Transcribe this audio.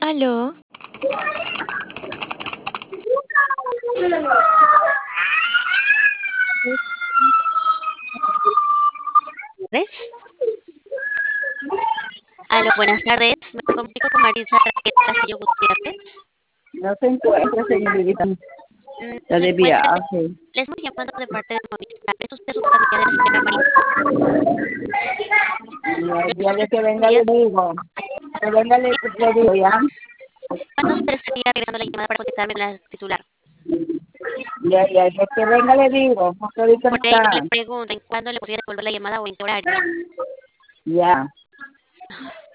Aló, ¿Ves? Aló, buenas tardes. Me comunico con Marisa Raquel Castillo Gutiérrez. No se encuentra, señorita. Está Se de encuentra, viaje. le estamos llamando de parte de Movistar. ¿Es usted su familia de la señora Marisa? Y el ¿Es día de usted que su venga familia? le digo. Que venga le digo, ¿ya? ¿Cuándo usted estaría regresando la llamada para contestarme con la titular? Ya, que venga le digo. Porque ahorita no Por ello le está. pregunto en cuándo le podría devolver la llamada o en qué horario. Ya.